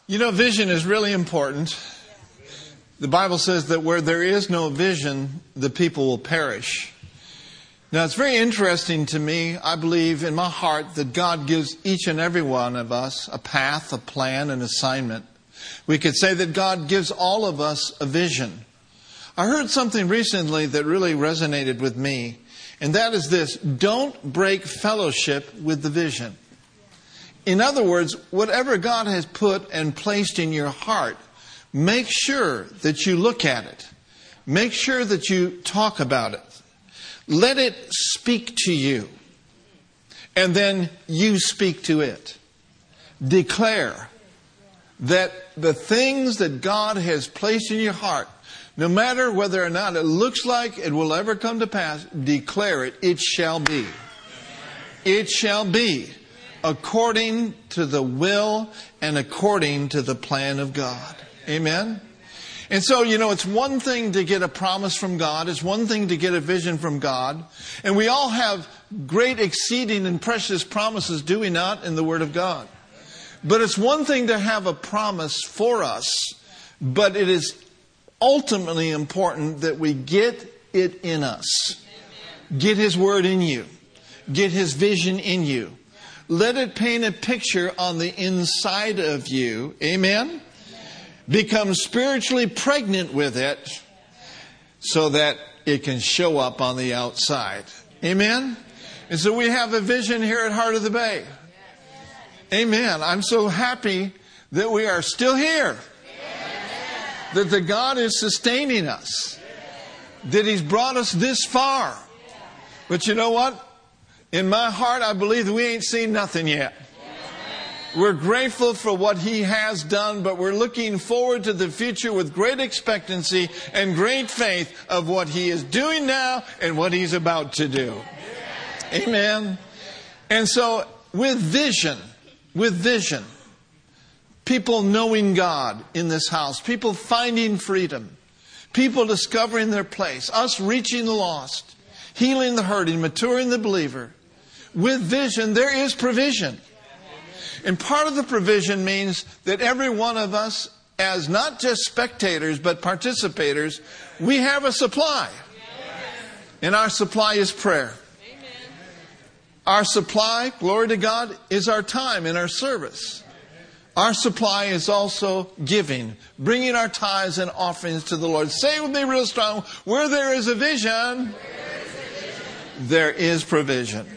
You know, vision is really important. The Bible says that where there is no vision, the people will perish. Now, it's very interesting to me, I believe in my heart, that God gives each and every one of us a path, a plan, an assignment. We could say that God gives all of us a vision. I heard something recently that really resonated with me, and that is this: don't break fellowship with the vision. In other words, whatever God has put and placed in your heart, make sure that you look at it. Make sure that you talk about it. Let it speak to you. And then you speak to it. Declare that the things that God has placed in your heart, no matter whether or not it looks like it will ever come to pass, declare it. It shall be. It shall be according to the will and according to the plan of God. Amen? And so, you know, it's one thing to get a promise from God. It's one thing to get a vision from God. And we all have great, exceeding, and precious promises, do we not, in the Word of God? But it's one thing to have a promise for us, but it is ultimately important that we get it in us. Get His Word in you. Get His vision in you. Let it paint a picture on the inside of you. Amen? Become spiritually pregnant with it so that it can show up on the outside. Amen? And so we have a vision here at Heart of the Bay. Amen. I'm so happy that we are still here. That the God is sustaining us. That He's brought us this far. But you know what? In my heart, I believe that we ain't seen nothing yet. We're grateful for what He has done, but we're looking forward to the future with great expectancy and great faith of what He is doing now and what He's about to do. Amen. And so with vision, people knowing God in this house, people finding freedom, people discovering their place, us reaching the lost, healing the hurting, maturing the believer. With vision, there is provision. And part of the provision means that every one of us, as not just spectators, but participators, we have a supply. And our supply is prayer. Our supply, glory to God, is our time and our service. Our supply is also giving, bringing our tithes and offerings to the Lord. Say it with me real strong: where there is a vision, there is provision.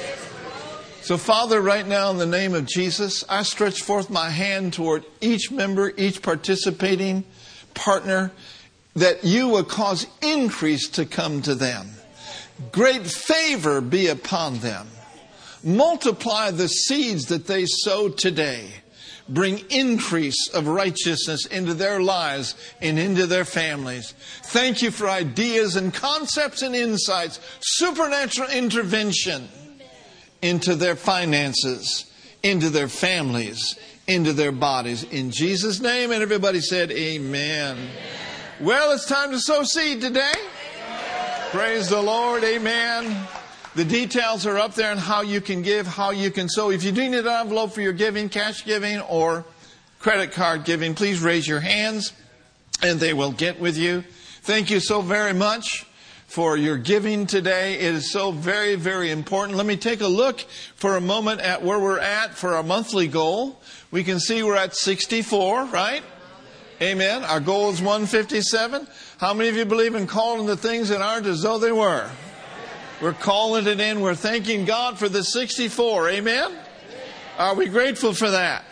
So, Father, right now in the name of Jesus, I stretch forth my hand toward each member, each participating partner, that You will cause increase to come to them. Great favor be upon them. Multiply the seeds that they sow today. Bring increase of righteousness into their lives and into their families. Thank You for ideas and concepts and insights, supernatural intervention into their finances, into their families, into their bodies. In Jesus' name, and everybody said amen. Well, it's time to sow seed today. Praise the Lord. Amen. The details are up there on how you can give, how you can sow. If you do need an envelope for your giving, cash giving or credit card giving, please raise your hands and they will get with you. Thank you so very much for your giving today. It is so very, very important. Let me take a look for a moment at where we're at for our monthly goal. We can see we're at 64, right? Amen. Our goal is 157. How many of you believe in calling the things that aren't as though they were? We're calling it in. We're thanking God for the 64. Amen? Are we grateful for that?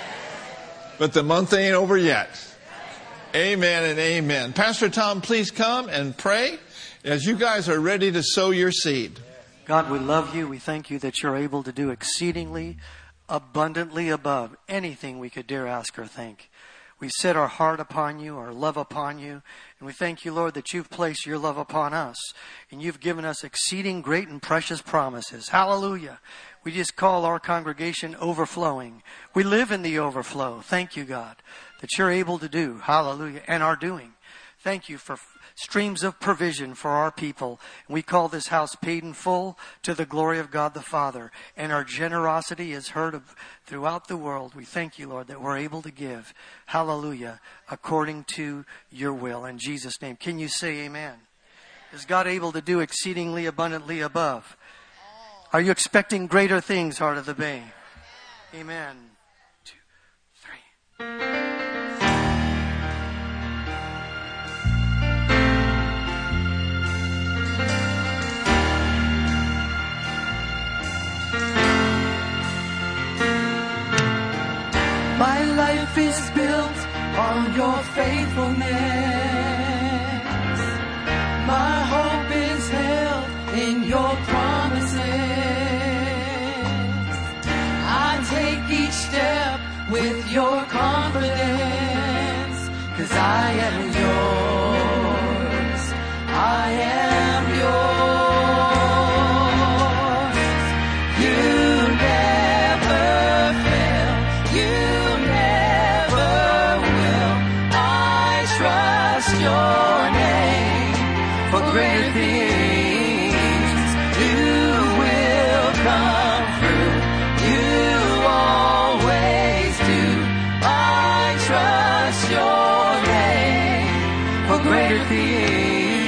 But the month ain't over yet. Amen and amen. Pastor Tom, please come and pray as you guys are ready to sow your seed. God, we love You. We thank You that You're able to do exceedingly, abundantly above anything we could dare ask or think. We set our heart upon You, our love upon You. And we thank You, Lord, that You've placed Your love upon us. And You've given us exceeding great and precious promises. Hallelujah. We just call our congregation overflowing. We live in the overflow. Thank You, God, that You're able to do. Hallelujah. And are doing. thank you for streams of provision for our people. And we call this house paid in full to the glory of God the Father. And our generosity is heard of throughout the world. We thank you, Lord, that we're able to give. Hallelujah. According to your will. In Jesus' name. Can you say amen? Is God able to do exceedingly abundantly above? Are you expecting greater things, Heart of the Bay? Amen. 2, 3. My life is built on your faithfulness. My hope is held in your promises. I take each step with your confidence, 'cause I am yours. I am yours. You never fail. You never will. I trust your name for greater things. You will come through. You always do. I trust your name for greater things.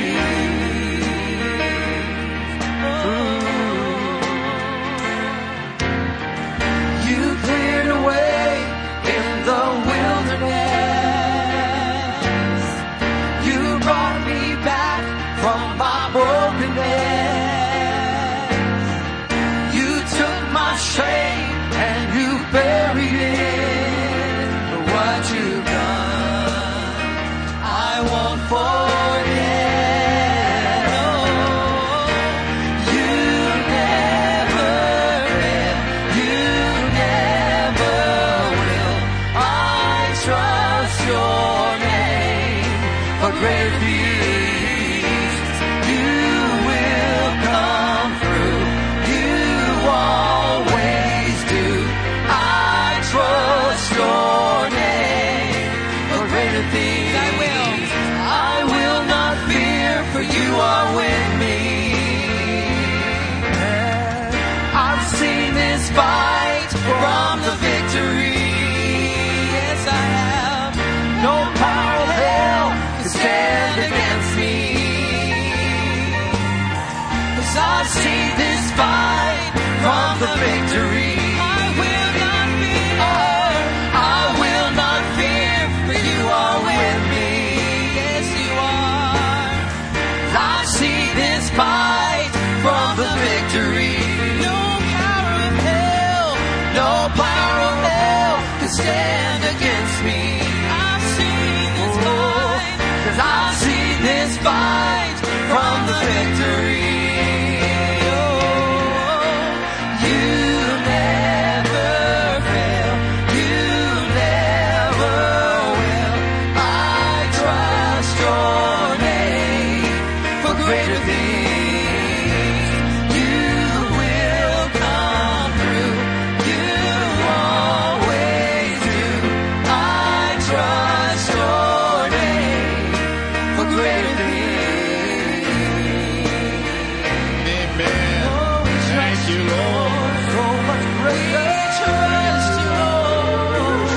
You cleared a way in the wilderness. You brought me back from my brokenness. You took my shame and you buried it. What you've done, I won't forget. Oh, you never will. You never will. I trust your name for great things. You will come through. You always do. I trust your name for greater things. I will not fear, for you are with me. I've seen this fight from the victory. Yes, I have. No power of hell can stand against me. 'Cause I've seen this fight from the victory. I will not fear. I will not fear, for you are with me. Yes, you are. I see this fight from the victory. No power of hell, no power of hell can stand against me. I've seen this fight, 'cause I've seen this fight from the victory. You never fail. You never will. I trust your name for greater things. You will come through. You always do. I trust your name for greater things. Amen. Thank you, Lord. So much greater. Trust yours.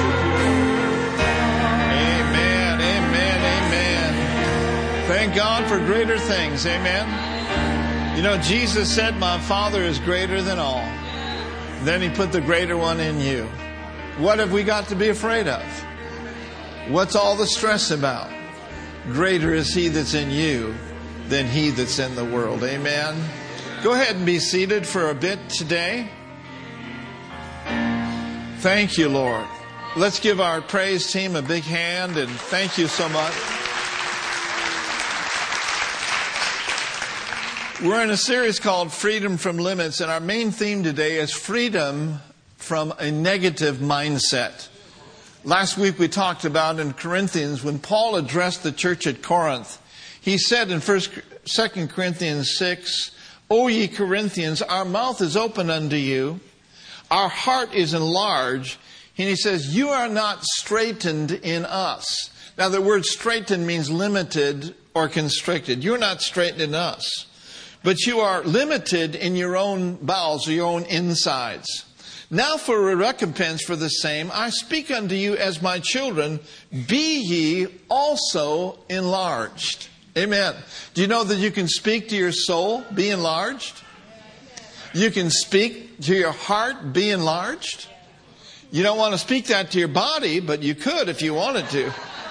Amen, amen, amen. Thank God for greater things. Amen. You know, Jesus said, my Father is greater than all. Then he put the greater one in you. What have we got to be afraid of? What's all the stress about? Greater is he that's in you than he that's in the world. Amen. Go ahead and be seated for a bit today. Thank you, Lord. Let's give our praise team a big hand and thank you so much. We're in a series called Freedom from Limits, and our main theme today is freedom from a negative mindset. Last week we talked about in Corinthians, when Paul addressed the church at Corinth, he said in 2 Corinthians 6, O ye Corinthians, our mouth is open unto you, our heart is enlarged, and he says, you are not straitened in us. Now, the word straitened means limited or constricted. You're not straitened in us, but you are limited in your own bowels or your own insides. Now for a recompense for the same, I speak unto you as my children, be ye also enlarged. Amen. Do you know that you can speak to your soul, be enlarged? You can speak to your heart, be enlarged. You don't want to speak that to your body, but you could if you wanted to.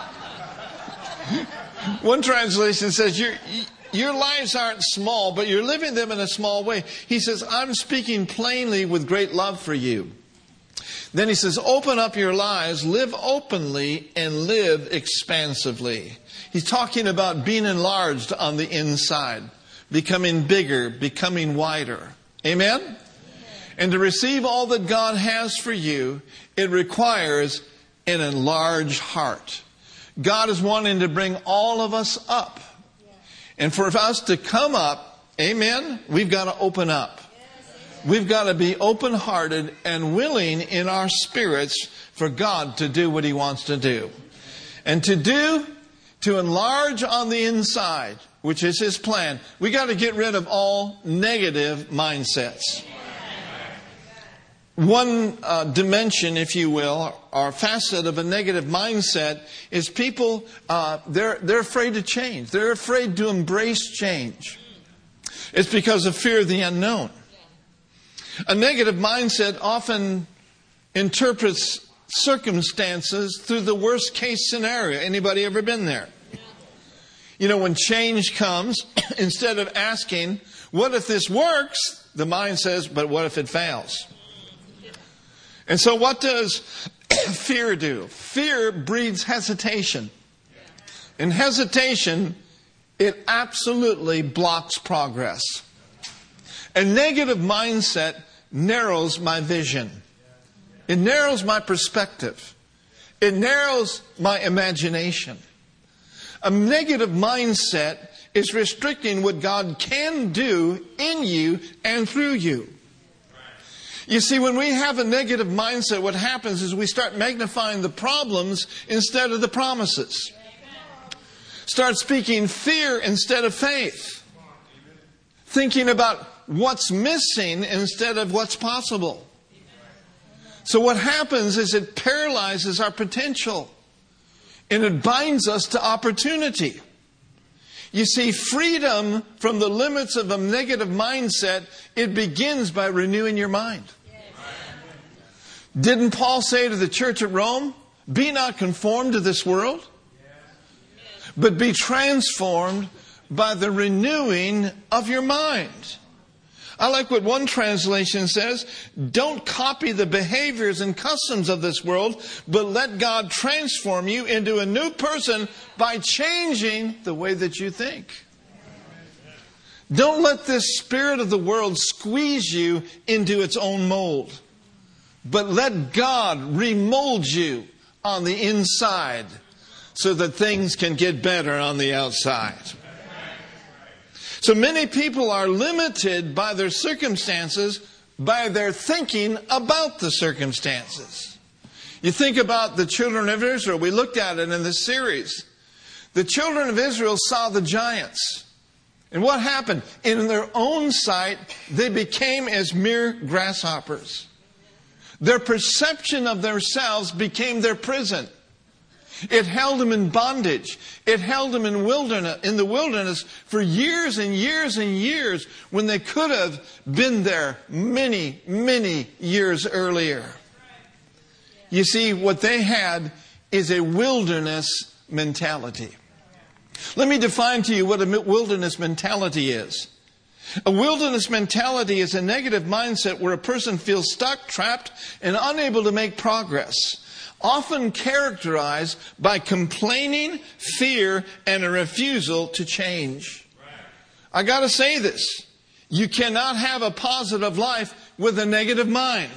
One translation says, your lives aren't small, but you're living them in a small way. He says, I'm speaking plainly with great love for you. Then he says, open up your lives, live openly, and live expansively. He's talking about being enlarged on the inside, becoming bigger, becoming wider. Amen? And to receive all that God has for you, it requires an enlarged heart. God is wanting to bring all of us up. And for us to come up, amen, we've got to open up. We've got to be open-hearted and willing in our spirits for God to do what He wants to do. And to enlarge on the inside, which is His plan, we got to get rid of all negative mindsets. One dimension, if you will, or facet of a negative mindset is people, they're afraid to change. They're afraid to embrace change. It's because of fear of the unknown. A negative mindset often interprets circumstances through the worst case scenario. Anybody ever been there? You know, when change comes, instead of asking, what if this works? The mind says, but what if it fails? And so what does fear do? Fear breeds hesitation. And hesitation, it absolutely blocks progress. A negative mindset narrows my vision. It narrows my perspective. It narrows my imagination. A negative mindset is restricting what God can do in you and through you. You see, when we have a negative mindset, what happens is we start magnifying the problems instead of the promises. Start speaking fear instead of faith. Thinking about what's missing instead of what's possible. So what happens is it paralyzes our potential. And it binds us to opportunity. You see, freedom from the limits of a negative mindset, it begins by renewing your mind. Didn't Paul say to the church at Rome, be not conformed to this world, but be transformed by the renewing of your mind. I like what one translation says, don't copy the behaviors and customs of this world, but let God transform you into a new person by changing the way that you think. Don't let this spirit of the world squeeze you into its own mold, but let God remold you on the inside so that things can get better on the outside. So many people are limited by their circumstances, by their thinking about the circumstances. You think about the children of Israel. We looked at it in this series. The children of Israel saw the giants. And what happened? In their own sight, they became as mere grasshoppers. Their perception of themselves became their prison. It held them in bondage. It held them in the wilderness for years and years and years when they could have been there many, many years earlier. You see, what they had is a wilderness mentality. Let me define to you what a wilderness mentality is. A wilderness mentality is a negative mindset where a person feels stuck, trapped, and unable to make progress. Often characterized by complaining, fear, and a refusal to change. I got to say this. You cannot have a positive life with a negative mind.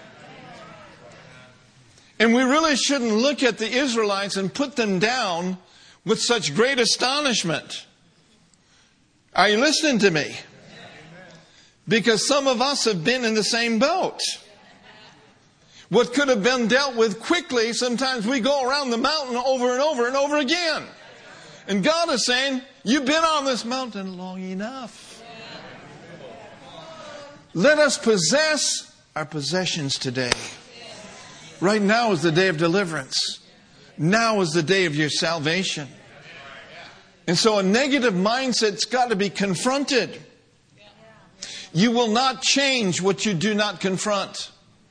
And we really shouldn't look at the Israelites and put them down with such great astonishment. Are you listening to me? Because some of us have been in the same boat. What could have been dealt with quickly, sometimes we go around the mountain over and over and over again. And God is saying, you've been on this mountain long enough. Let us possess our possessions today. Right now is the day of deliverance. Now is the day of your salvation. And so a negative mindset's got to be confronted. You will not change what you do not confront.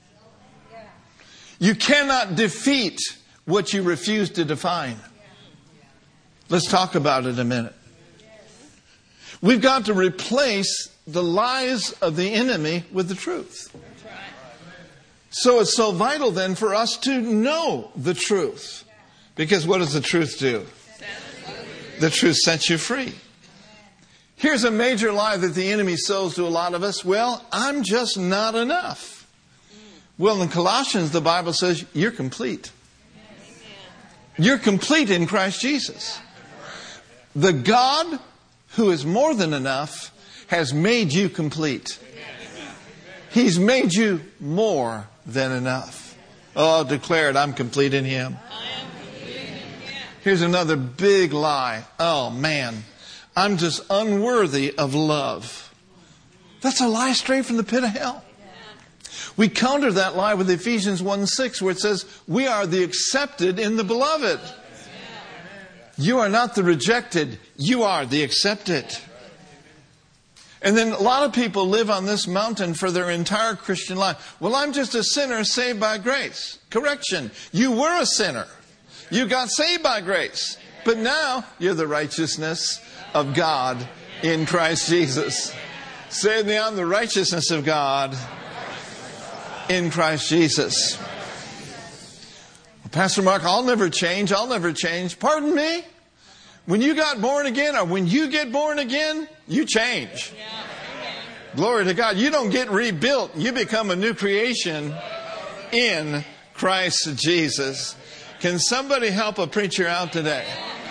You cannot defeat what you refuse to define. Let's talk about it a minute. We've got to replace the lies of the enemy with the truth. So it's so vital then for us to know the truth. Because what does the truth do? The truth sets you free. Here's a major lie that the enemy sows to a lot of us. Well, I'm just not enough. Well, in Colossians, the Bible says you're complete. You're complete in Christ Jesus. The God who is more than enough has made you complete. He's made you more than enough. Oh, declare it, I'm complete in Him. Here's another big lie. Oh, man, I'm just unworthy of love. That's a lie straight from the pit of hell. We counter that lie with Ephesians 1:6, where it says, we are the accepted in the beloved. You are not the rejected. You are the accepted. And then a lot of people live on this mountain for their entire Christian life. Well, I'm just a sinner saved by grace. Correction. You were a sinner. You got saved by grace. But now you're the righteousness of God in Christ Jesus. Say with me, I'm the righteousness of God in Christ Jesus. Well, Pastor Mark, I'll never change. I'll never change. Pardon me? When you got born again, or when you get born again, you change. Glory to God. You don't get rebuilt. You become a new creation in Christ Jesus. Can somebody help a preacher out today?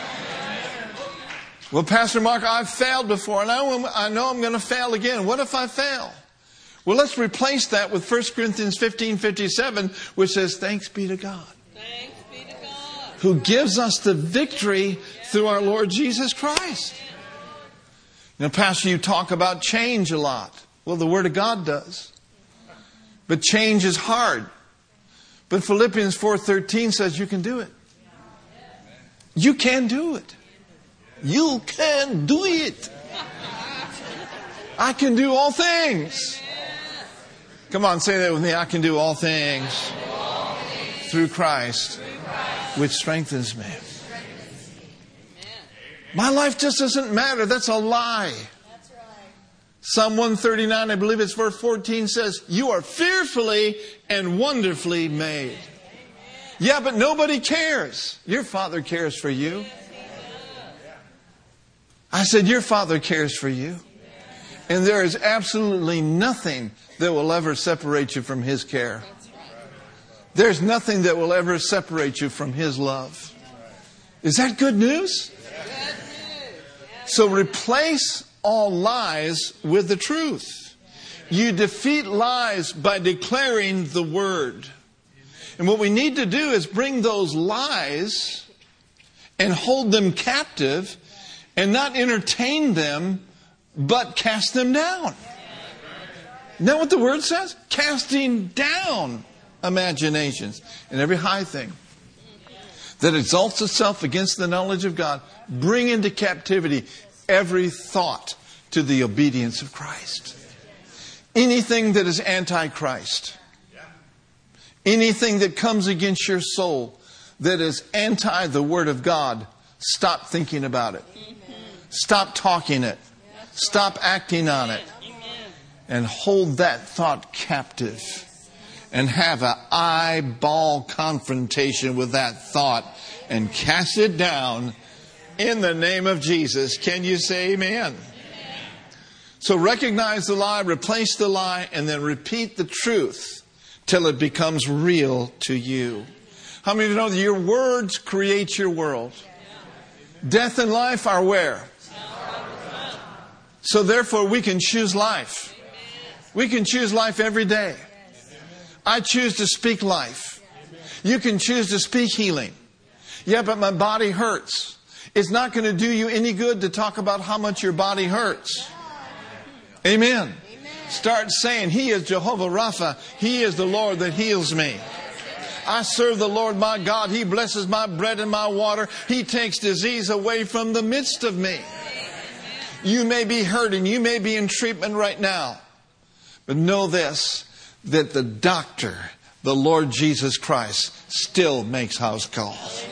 Well, Pastor Mark, I've failed before, and I know I'm going to fail again. What if I fail? Well, let's replace that with 1 Corinthians 15:57, which says, thanks be to God. Thanks be to God. Who gives us the victory through our Lord Jesus Christ. Now, Pastor, you talk about change a lot. Well, the Word of God does. But change is hard. But Philippians 4:13 says you can do it. You can do it. You can do it. I can do all things. Come on, say that with me. I can do all things through Christ, which strengthens me. My life just doesn't matter. That's a lie. Psalm 139, I believe it's verse 14, says, you are fearfully and wonderfully made. Yeah, but nobody cares. Your Father cares for you. I said, your Father cares for you. And there is absolutely nothing that will ever separate you from His care. There's nothing that will ever separate you from His love. Is that good news? So replace all lies with the truth. You defeat lies by declaring the Word. And what we need to do is bring those lies and hold them captive and not entertain them, but cast them down. Isn't that what the Word says? Casting down imaginations and every high thing that exalts itself against the knowledge of God. Bring into captivity every thought to the obedience of Christ. Anything that is anti-Christ. Anything that comes against your soul that is anti the Word of God, stop thinking about it. Stop talking it. Stop acting on it. And hold that thought captive. And have an eyeball confrontation with that thought. And cast it down in the name of Jesus. Can you say amen? So recognize the lie, replace the lie, and then repeat the truth till it becomes real to you. How many of you know that your words create your world? Death and life are where? So therefore we can choose life. We can choose life every day. I choose to speak life. You can choose to speak healing. Yeah, but my body hurts. It's not going to do you any good to talk about how much your body hurts. Amen. Start saying, He is Jehovah Rapha. He is the Lord that heals me. I serve the Lord my God. He blesses my bread and my water. He takes disease away from the midst of me. You may be hurting. You may be in treatment right now. But know this, that the doctor, the Lord Jesus Christ, still makes house calls.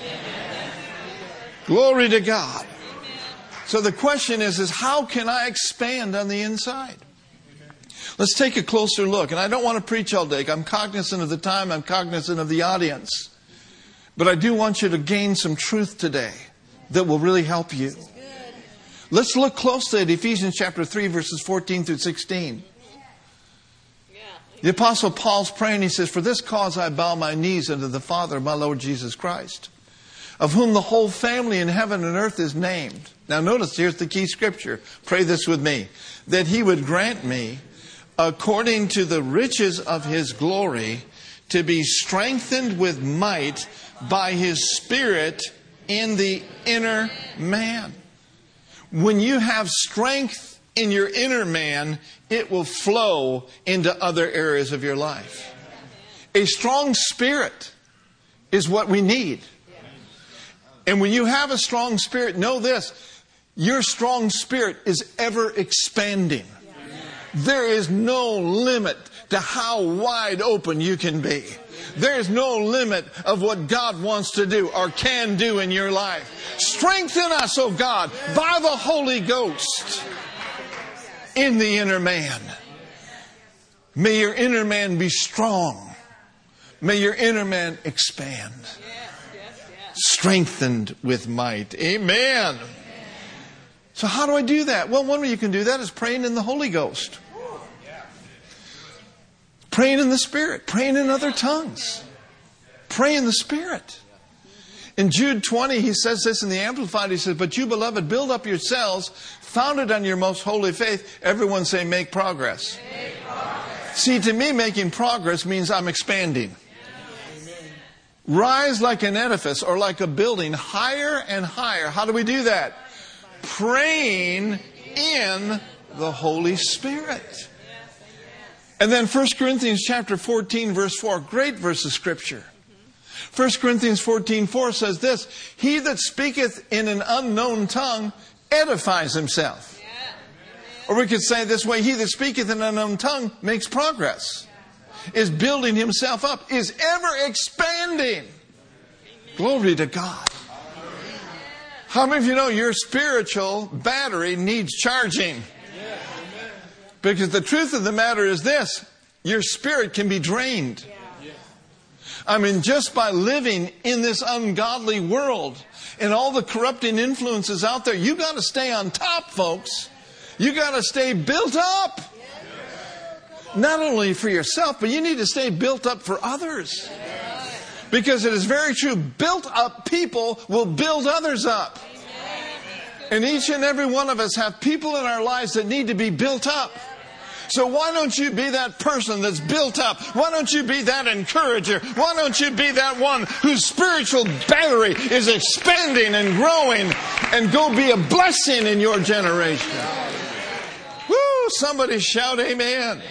Glory to God. So the question is how can I expand on the inside? Let's take a closer look. And I don't want to preach all day. I'm cognizant of the time. I'm cognizant of the audience. But I do want you to gain some truth today that will really help you. Let's look closely at Ephesians chapter 3, verses 14 through 16. The Apostle Paul's praying. He says, "For this cause I bow my knees unto the Father of my Lord Jesus Christ, of whom the whole family in heaven and earth is named." Now notice, here's the key scripture. Pray this with me. "That He would grant me, according to the riches of His glory, to be strengthened with might by His Spirit in the inner man." When you have strength in your inner man, it will flow into other areas of your life. A strong spirit is what we need. And when you have a strong spirit, know this, your strong spirit is ever expanding. There is no limit to how wide open you can be. There is no limit of what God wants to do or can do in your life. Strengthen us, O God, by the Holy Ghost in the inner man. May your inner man be strong. May your inner man expand. Strengthened with might. Amen. So how do I do that? Well, one way you can do that is praying in the Holy Ghost. Praying in the Spirit. Praying in other tongues. Pray in the Spirit. In Jude 20, he says this in the Amplified. He says, "But you, beloved, build up yourselves, founded on your most holy faith." Everyone say, make progress. Make progress. See, to me, making progress means I'm expanding. Yes. Rise like an edifice or like a building higher and higher. How do we do that? Praying in the Holy Spirit. And then 1 Corinthians chapter 14, verse 4, great verse of Scripture. 1 Corinthians 14:4 says this, "He that speaketh in an unknown tongue edifies himself." Or we could say it this way, he that speaketh in an unknown tongue makes progress, is building himself up, is ever expanding. Glory to God. How many of you know your spiritual battery needs charging? Because the truth of the matter is this, your spirit can be drained. I mean, just by living in this ungodly world and all the corrupting influences out there, you got to stay on top, folks. You got to stay built up. Not only for yourself, but you need to stay built up for others. Because it is very true, built up people will build others up. And each and every one of us have people in our lives that need to be built up. So why don't you be that person that's built up? Why don't you be that encourager? Why don't you be that one whose spiritual battery is expanding and growing and go be a blessing in your generation? Woo! Somebody shout amen.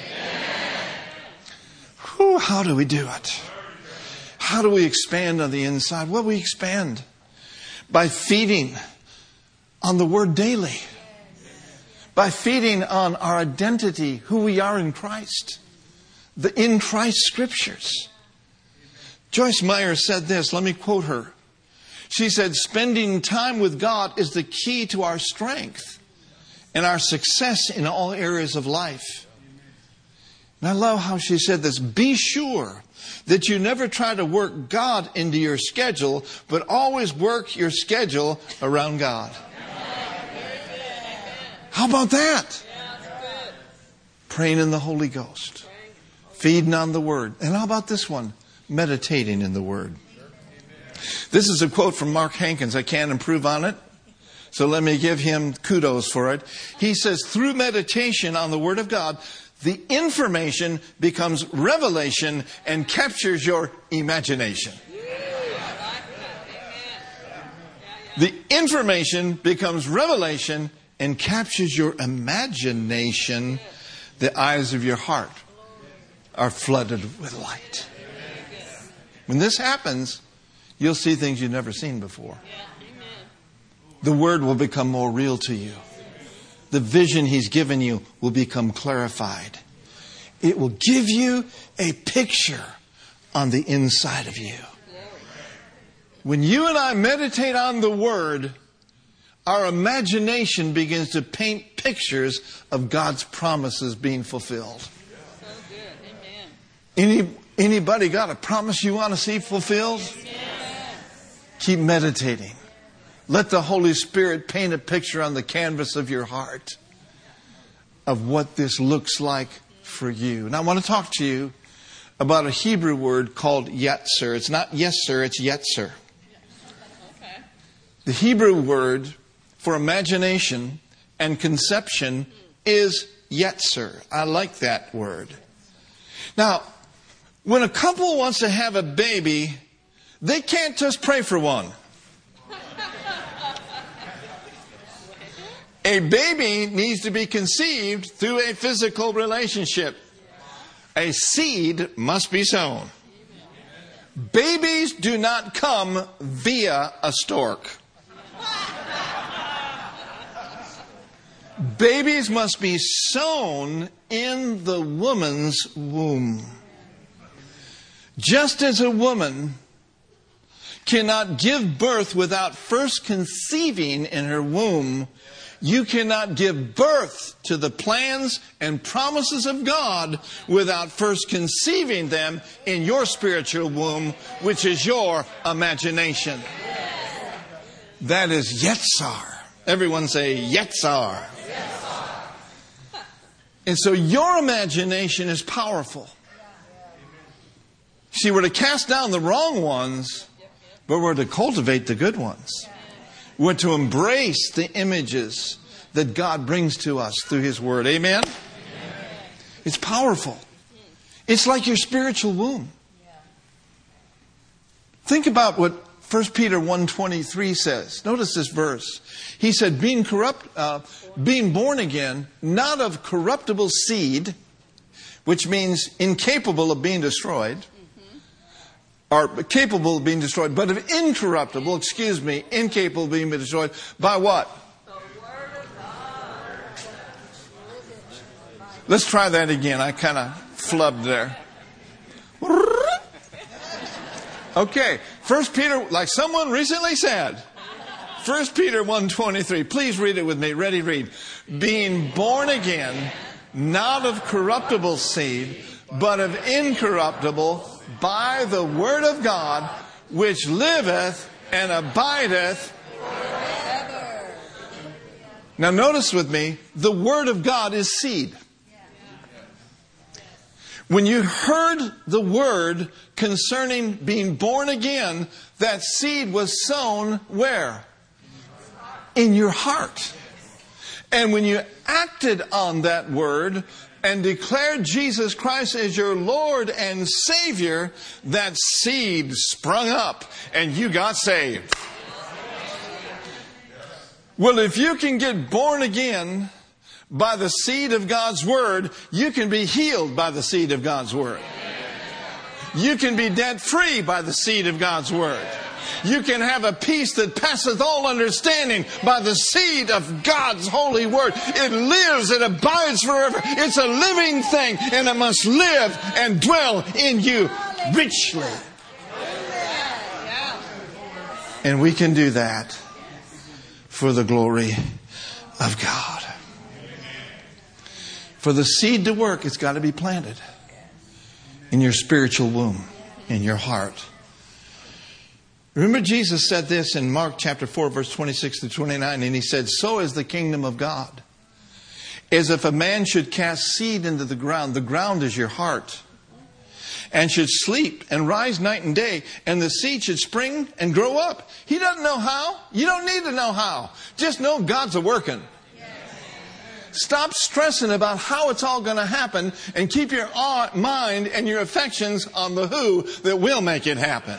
Woo! How do we do it? How do we expand on the inside? Well, we expand by feeding on the Word daily. By feeding on our identity, who we are in Christ. The in Christ Scriptures. Joyce Meyer said this, let me quote her. She said, "Spending time with God is the key to our strength and our success in all areas of life." And I love how she said this, "Be sure that you never try to work God into your schedule, but always work your schedule around God." How about that? Praying in the Holy Ghost. Feeding on the Word. And how about this one? Meditating in the Word. This is a quote from Mark Hankins. I can't improve on it, so let me give him kudos for it. He says, "Through meditation on the Word of God, the information becomes revelation and captures your imagination. The information becomes revelation and captures your imagination. The eyes of your heart are flooded with light. When this happens, you'll see things you've never seen before. The Word will become more real to you. The vision He's given you will become clarified. It will give you a picture on the inside of you. When you and I meditate on the Word, our imagination begins to paint pictures of God's promises being fulfilled. Anybody got a promise you want to see fulfilled? Keep meditating. Let the Holy Spirit paint a picture on the canvas of your heart of what this looks like for you. And I want to talk to you about a Hebrew word called yetzer. It's not yes sir, it's yetzer. The Hebrew word for imagination and conception is yetzer. I like that word. Now, when a couple wants to have a baby, they can't just pray for one. A baby needs to be conceived through a physical relationship. A seed must be sown. Babies do not come via a stork. Babies must be sown in the woman's womb. Just as a woman cannot give birth without first conceiving in her womb, you cannot give birth to the plans and promises of God without first conceiving them in your spiritual womb, which is your imagination. That is Yetzar. Everyone say Yetzar. And so your imagination is powerful. See, we're to cast down the wrong ones, but we're to cultivate the good ones. We're to embrace the images that God brings to us through His Word. Amen? It's powerful. It's like your spiritual womb. Think about what 1 Peter 1:23 says. Notice this verse. He said, being born again, not of corruptible seed, which means incapable of being destroyed, or capable of being destroyed, but of incapable of being destroyed by what? The Word of God. Let's try that again. I kind of flubbed there. Okay, 1 Peter, like someone recently said, 1 Peter 1:23. Please read it with me. Ready, read. Being born again, not of corruptible seed, but of incorruptible, by the Word of God, which liveth and abideth forever. Now notice with me, the Word of God is seed. When you heard the word concerning being born again, that seed was sown where? In your heart. And when you acted on that word and declared Jesus Christ as your Lord and Savior, that seed sprung up and you got saved. Well, if you can get born again by the seed of God's Word, you can be healed by the seed of God's Word. You can be debt-free by the seed of God's Word. You can have a peace that passeth all understanding by the seed of God's holy Word. It lives, it abides forever. It's a living thing, and it must live and dwell in you richly. And we can do that for the glory of God. For the seed to work, it's got to be planted in your spiritual womb, in your heart. Remember, Jesus said this in Mark chapter 4, verse 26 to 29, and He said, so is the kingdom of God. As if a man should cast seed into the ground is your heart, and should sleep and rise night and day, and the seed should spring and grow up. He doesn't know how. You don't need to know how. Just know God's a-working. Stop stressing about how it's all going to happen and keep your mind and your affections on the who that will make it happen.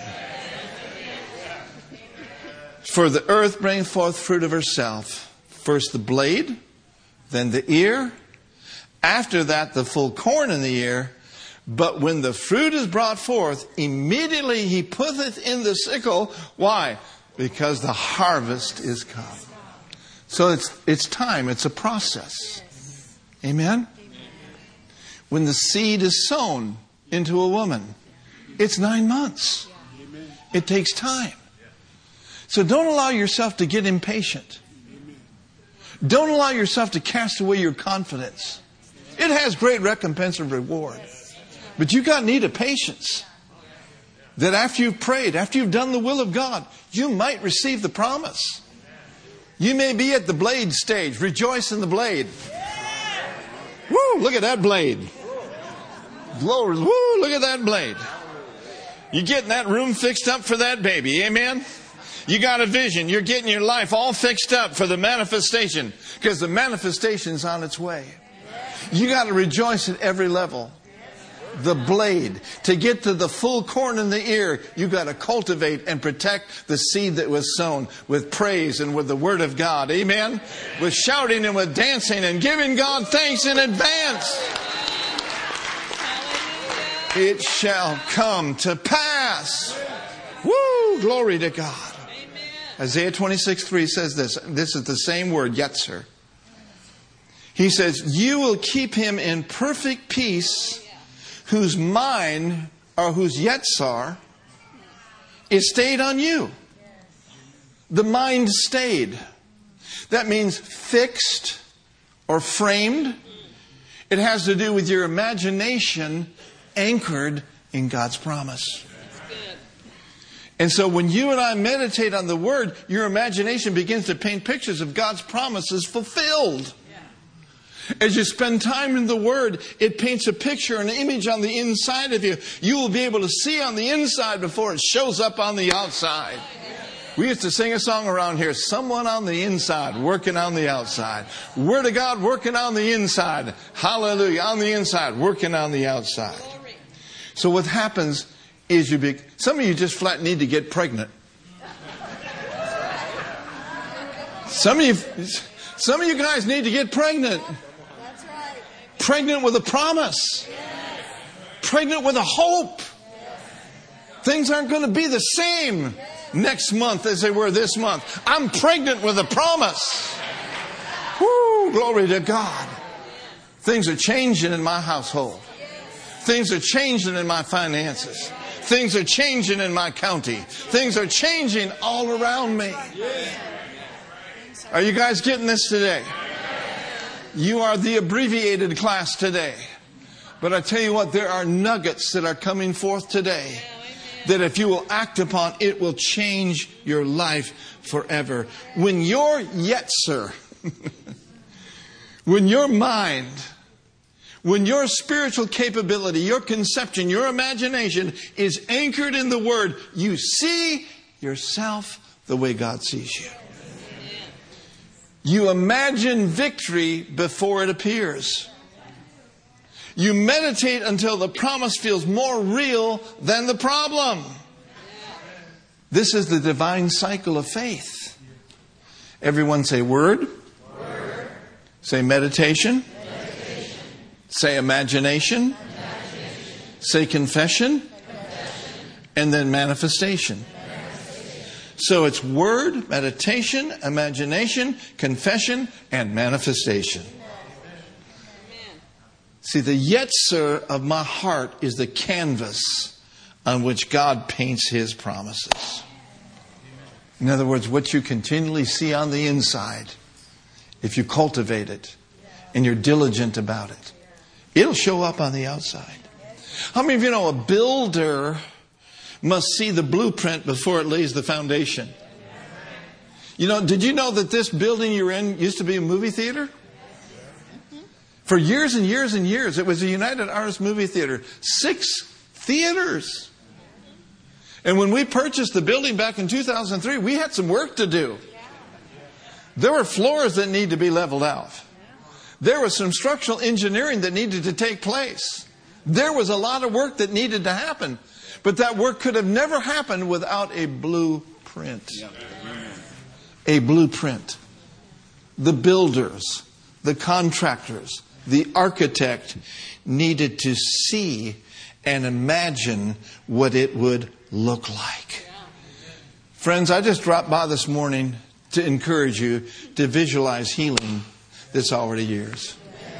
For the earth bringeth forth fruit of herself. First the blade, then the ear. After that, the full corn in the ear. But when the fruit is brought forth, immediately he putteth in the sickle. Why? Because the harvest is come. So it's time. It's a process. Amen? When the seed is sown into a woman, it's 9 months. It takes time. So don't allow yourself to get impatient. Don't allow yourself to cast away your confidence. It has great recompense and reward. But you got need of patience. That after you've prayed, after you've done the will of God, you might receive the promise. You may be at the blade stage. Rejoice in the blade. Woo, look at that blade. Glory. Woo, look at that blade. You're getting that room fixed up for that baby. Amen? You got a vision. You're getting your life all fixed up for the manifestation. Because the manifestation's on its way. You got to rejoice at every level. The blade. To get to the full corn in the ear, you got to cultivate and protect the seed that was sown with praise and with the word of God. Amen? With shouting and with dancing and giving God thanks in advance. It shall come to pass. Woo! Glory to God. Isaiah 26:3 says this. This is the same word, yetzer. He says, you will keep him in perfect peace whose mind or whose yetzer is stayed on you. The mind stayed. That means fixed or framed. It has to do with your imagination anchored in God's promise. And so when you and I meditate on the Word, your imagination begins to paint pictures of God's promises fulfilled. As you spend time in the Word, it paints a picture, an image on the inside of you. You will be able to see on the inside before it shows up on the outside. We used to sing a song around here, someone on the inside working on the outside. Word of God working on the inside. Hallelujah. On the inside, working on the outside. So what happens is some of you just flat need to get pregnant. Some of you guys need to get pregnant. Pregnant with a promise. Pregnant with a hope. Things aren't going to be the same next month as they were this month. I'm pregnant with a promise. Woo, glory to God. Things are changing in my household. Things are changing in my finances. Things are changing in my county. Things are changing all around me. Are you guys getting this today? You are the abbreviated class today. But I tell you what, there are nuggets that are coming forth today that if you will act upon, it will change your life forever. When your yetzer, when your mind, when your spiritual capability, your conception, your imagination is anchored in the Word, you see yourself the way God sees you. You imagine victory before it appears. You meditate until the promise feels more real than the problem. This is the divine cycle of faith. Everyone say word. Word. Say meditation. Meditation. Say imagination. Say confession. And then manifestation. So it's word, meditation, imagination, confession, and manifestation. See, the yetzer of my heart is the canvas on which God paints His promises. In other words, what you continually see on the inside, if you cultivate it and you're diligent about it, it'll show up on the outside. How many of you know a builder must see the blueprint before it lays the foundation? You know, did you know that this building you're in used to be a movie theater? For years and years and years, it was a United Artists movie theater. 6 theaters. And when we purchased the building back in 2003, we had some work to do. There were floors that need to be leveled out. There was some structural engineering that needed to take place. There was a lot of work that needed to happen. But that work could have never happened without a blueprint. A blueprint. The builders, the contractors, the architect needed to see and imagine what it would look like. Friends, I just dropped by this morning to encourage you to visualize healing that's already yours.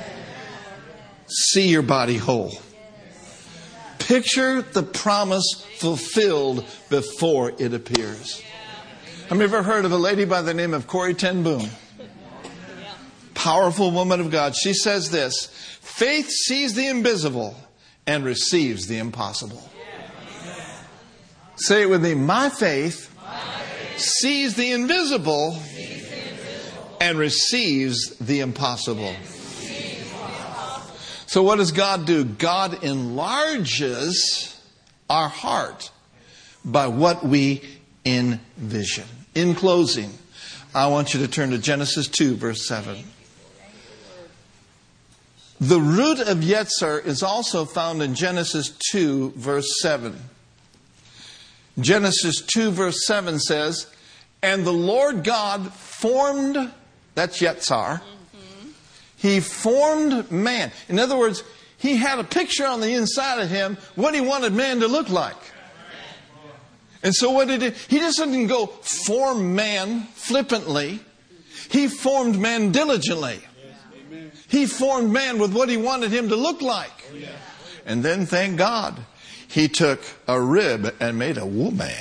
See your body whole. Picture the promise fulfilled before it appears. Have you ever heard of a lady by the name of Corrie ten Boom? Powerful woman of God. She says this: faith sees the invisible and receives the impossible. Say it with me. My faith sees the invisible and receives the impossible. So what does God do? God enlarges our heart by what we envision. In closing, I want you to turn to Genesis 2, verse 7. The root of Yetzer is also found in Genesis 2, verse 7. Genesis 2, verse 7 says, and the Lord God formed, that's Yetzer, He formed man. In other words, He had a picture on the inside of him what He wanted man to look like. And so what did He just didn't go form man flippantly. He formed man diligently. He formed man with what He wanted him to look like. And then, thank God, He took a rib and made a woman.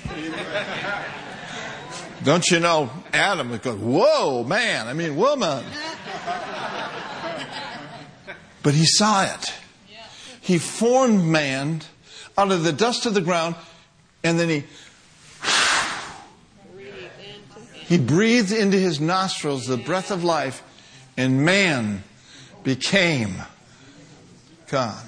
Don't you know, Adam would go, whoa, man, I mean woman. But He saw it. He formed man out of the dust of the ground, and then He breathed into his nostrils the breath of life, and man became God.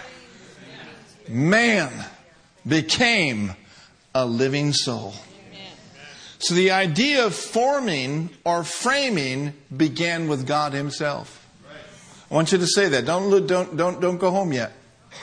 Man became a living soul. So the idea of forming or framing began with God Himself. I want you to say that. Don't go home yet.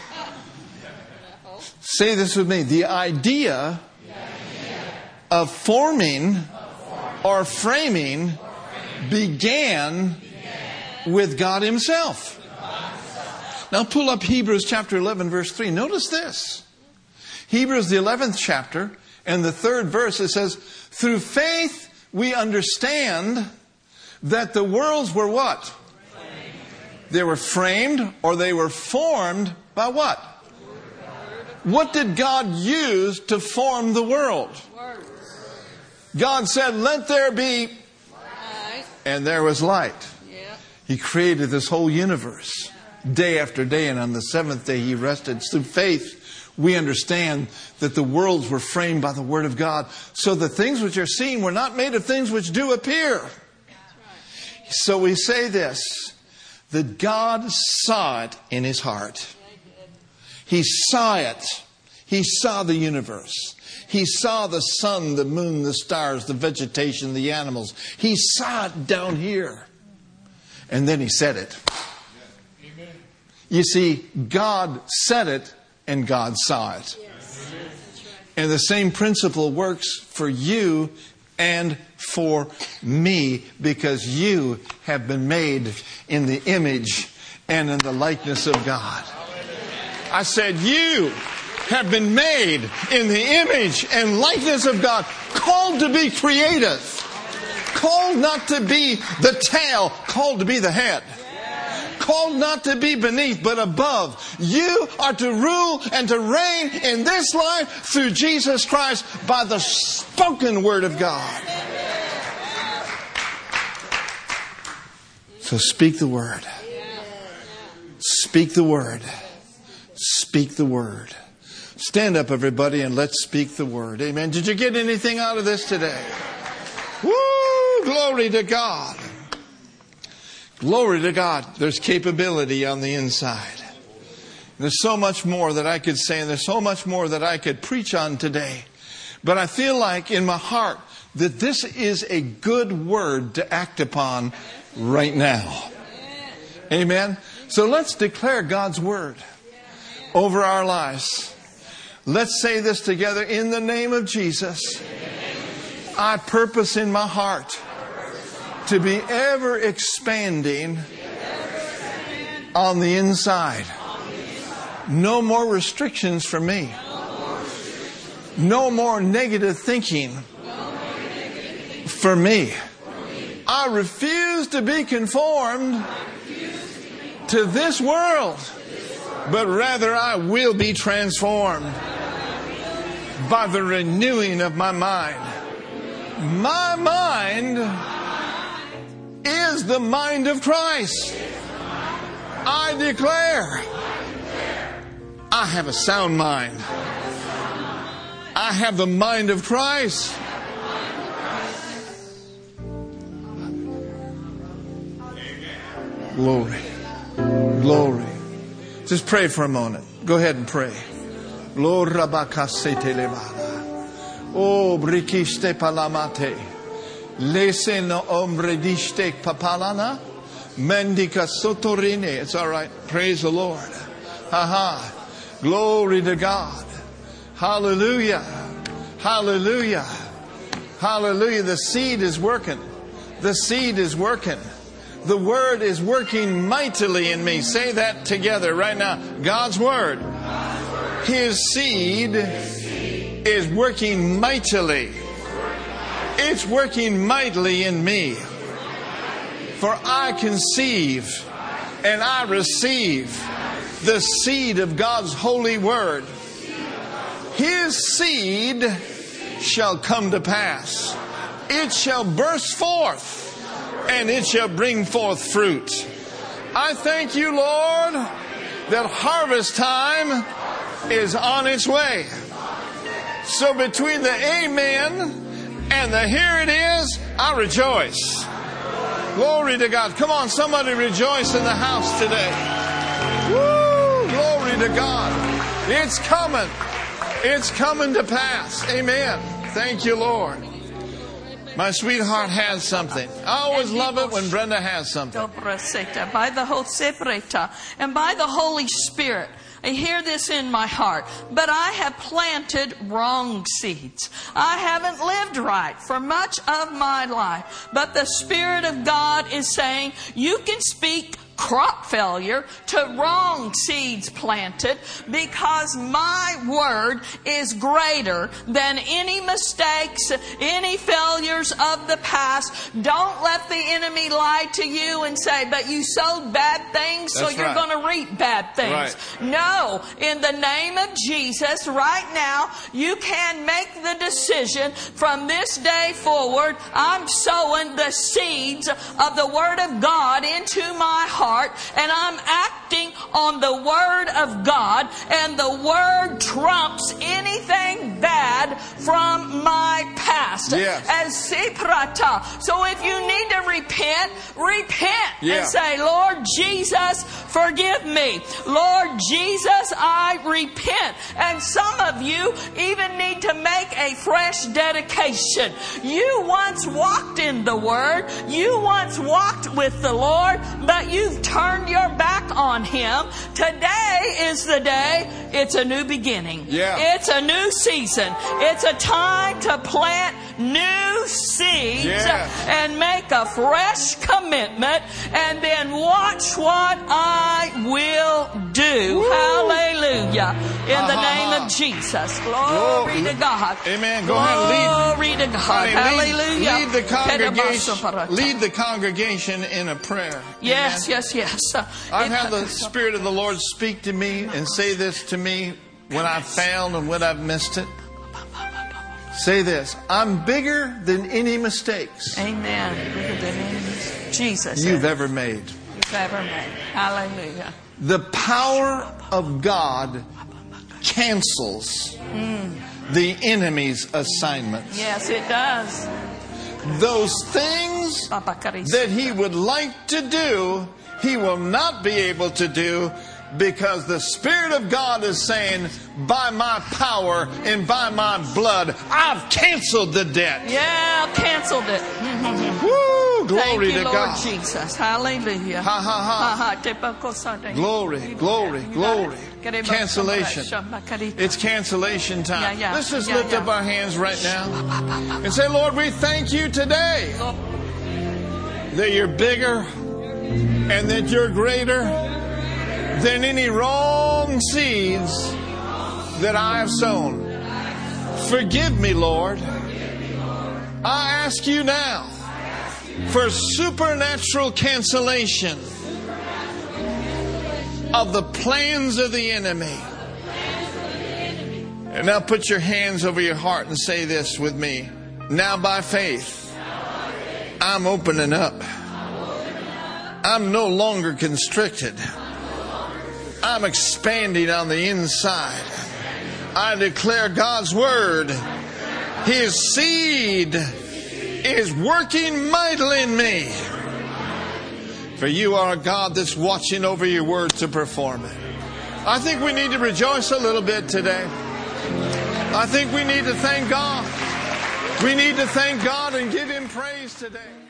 Say this with me. The idea of forming or framing began with God Himself. Now pull up Hebrews chapter 11, verse 3. Notice this. Hebrews, the 11th chapter, and the 3rd verse, it says, through faith we understand that the worlds were what? They were framed or they were formed by what? What did God use to form the world? God said, let there be light. And there was light. He created this whole universe day after day, and on the 7th day He rested. Through faith we understand that the worlds were framed by the Word of God. So the things which are seen were not made of things which do appear. So we say this, that God saw it in His heart. He saw it. He saw the universe. He saw the sun, the moon, the stars, the vegetation, the animals. He saw it down here. And then He said it. You see, God said it and God saw it. And the same principle works for you and for me, because you have been made in the image and in the likeness of God. I said you have been made in the image and likeness of God, called to be creative, called not to be the tail, called to be the head. Called not to be beneath, but above. You are to rule and to reign in this life through Jesus Christ by the spoken word of God. So speak the word. Speak the word. Speak the word. Stand up, everybody, and let's speak the word. Amen. Did you get anything out of this today? Woo! Glory to God. Glory to God. There's capability on the inside. There's so much more that I could say, and there's so much more that I could preach on today. But I feel like in my heart that this is a good word to act upon right now. Amen. So let's declare God's word over our lives. Let's say this together. In the name of Jesus, I purpose in my heart to be ever expanding on the inside. No more restrictions for me. No more negative thinking for me. I refuse to be conformed to this world, but rather I will be transformed by the renewing of my mind. My mind is the mind of Christ. I declare I have a sound mind. I have the mind of Christ. Glory. Glory. Just pray for a moment. Go ahead and pray. Oh, brikiste palamate. Leseno ombrediste papalana. Mendika sotorine. It's all right. Praise the Lord. Ha. Glory to God. Hallelujah. Hallelujah. Hallelujah. The seed is working. The seed is working. The Word is working mightily in me. Say that together right now. God's Word. His seed is working mightily. It's working mightily in me. For I conceive and I receive the seed of God's holy Word. His seed shall come to pass. It shall burst forth and it shall bring forth fruit. I thank you, Lord, that harvest time is on its way. So between the amen and the here it is, I rejoice. Glory to God. Come on, somebody rejoice in the house today. Woo! Glory to God. It's coming. It's coming to pass. Amen. Thank you, Lord. My sweetheart has something. I always love it when Brenda has something. By the and by the Holy Spirit. I hear this in my heart. But I have planted wrong seeds. I haven't lived right for much of my life. But the Spirit of God is saying, you can speak crop failure to wrong seeds planted, because my word is greater than any mistakes, any failures of the past. Don't let the enemy lie to you and say, but you sowed bad things, so you're going to reap bad things. Right. No, in the name of Jesus, right now, you can make the decision from this day forward, I'm sowing the seeds of the Word of God into my heart. And I'm acting on the Word of God, and the Word trumps anything bad from my past. Yes. So if you need to repent and say, Lord Jesus, forgive me. Lord Jesus, I repent. And some of you even need to make a fresh dedication. You once walked in the Word. You once walked with the Lord, but you've turned your back on Him. Today is the day. It's a new beginning. Yeah. It's a new season. It's a time to plant new seeds and make a fresh commitment, and then watch what I will do. Woo. Hallelujah. In the name of Jesus. Glory to God. Amen. Go ahead. Glory to God. Hallelujah. Lead the congregation. Lead the congregation in a prayer. Yes, Amen. yes. I've had the Spirit of the Lord speak to me and say this to me when I've failed and when I've missed it. Say this: I'm bigger than any mistakes. Amen. Bigger than any Jesus you've ever made. You've ever made. Hallelujah. The power of God cancels the enemy's assignments. Yes, it does. Those things that he would like to do, he will not be able to do Because the Spirit of God is saying, by my power and by my blood, I've canceled the debt. Yeah, I've canceled it. Woo! Glory Thank you, to Lord God. Jesus. Hallelujah. Ha, ha, ha. Glory, glory, glory. Cancellation. It's cancellation time. Let's just lift up our hands right now and say, Lord, we thank you today that you're bigger and that you're greater than any wrong seeds that I have sown. Forgive me, Lord. I ask you now for supernatural cancellation of the plans of the enemy. And now put your hands over your heart and say this with me. Now by faith, I'm opening up. I'm no longer constricted. I'm expanding on the inside. I declare God's word. His seed is working mightily in me. For you are a God that's watching over your word to perform it. I think we need to rejoice a little bit today. I think we need to thank God. We need to thank God and give Him praise today.